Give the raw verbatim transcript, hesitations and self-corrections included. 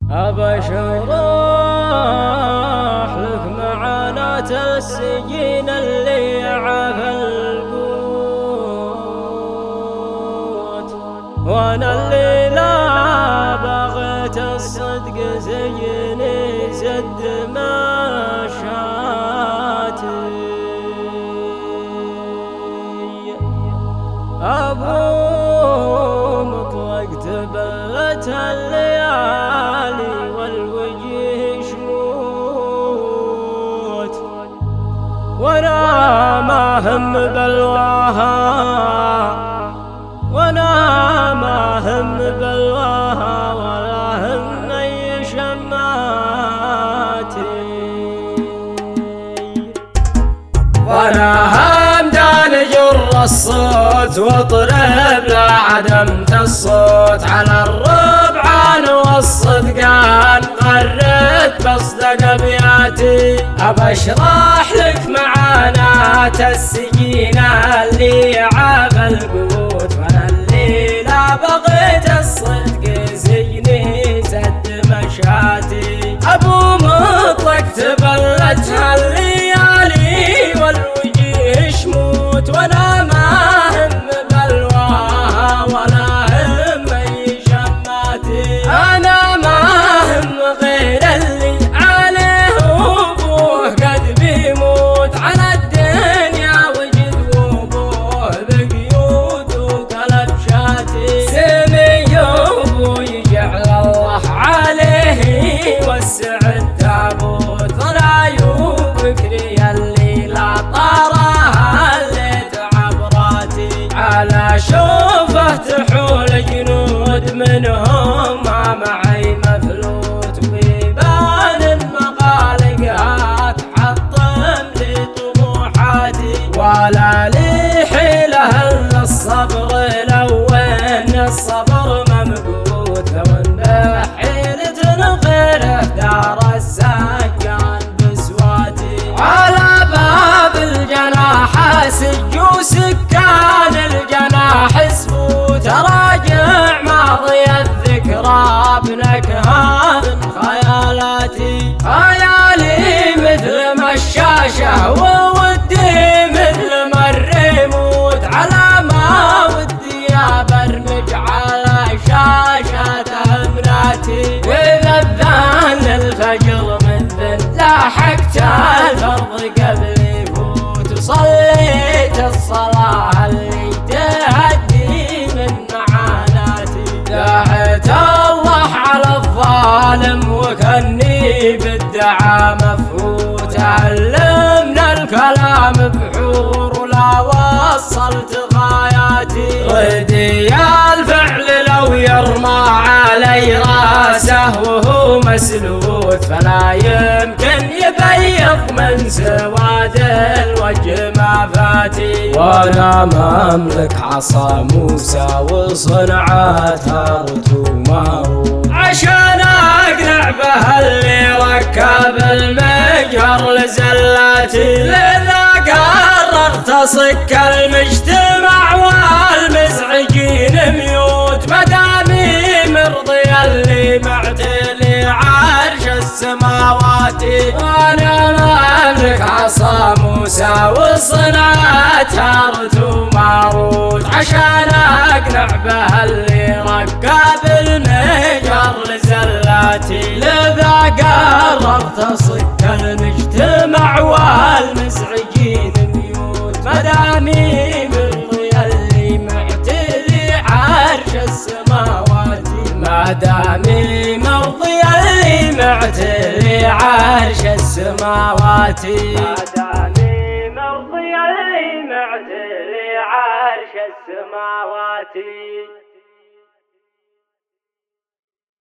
أبى أشرح لك معاناة السجين اللي عافى القوت، وأنا اللي لا بغيت الصدق سجني سد مشاتي. أبو مطلق تبلت الليالي والوجه شموت، وانا ما هم بلواها وانا ما هم بلواها ولا هم اي شماتي. وانا همدان جر الصوت واطرب لا عدمت الصوت على الربعان والصدقان غرت بصدق ابياتي. ابى اشرح لك معاناة السجين اللي عافى القوت، وانا اللي لا بغيت الصدق سجني سد مشاتي. ابو مطلق تبلتها الليالي والوجه شموت، وانا ما هم بلواها ولا هم اي شماتي. انا ما هم غير اللي عليه ابوه قد بيموت، على الدنيا وجد وابوه بقيود وقلب شاتي. سمي ابوي جعل الله عليه يوسع التابوت، ضلايو بكري اللي لا طارها الليت عبراتي. على شوفه تحول جنود منهم ما معي مفلوت، ويبان المغالقها تحطم لي طموحاتي. ولا لي حيله الا الصبر لو ان الصبر ممقوت، لو ان بحيلة غيره دار السكان بسواتي. على باب الجناح سجوا سكان الجناح سفوت، راجع ماضي الذكرى بنكهة من خيالاتي. خيالي مثل مشاشة وودي مثل مر يموت، على ما ودي ابرمج على شاشة امناتي. واذا اذان الفجر مذن لاحقت الفرض قبل يفوت، وصليت الصلاة اللي تهدي من معاناتي. دعيت الله على الظالم وكني بالدعاء مفوت، علمنا الكلام بحور ولا وصلت غاياتي. ردي الفعل لو يرمى علي راسه وهو مسلوت، فلا يمكن يبيض من سواد الوجه ما فاتي. وانا مملك عصا موسى وصنعت هاروت وماروت، عشان اقنع به اللي ركب المجهر لزلاتي. لذا قررت اصك المجتمع والمزعجين ميوت، مدامي مرضي اللي معتلي عرش السماوات. وانا مملك عصا موسى وصنعت هاروت وماروت، عشان اقنع به اللي ركب المجهر لزلاتي. لذا قررت اصك المجتمع والمزعجين ميوت، مدامي مرضي اللي معتلي عرش السماوات. مدامي مرضي اللي معتلي عرش السماوات. مدامي مرضي اللي معتلي عرش السماوات.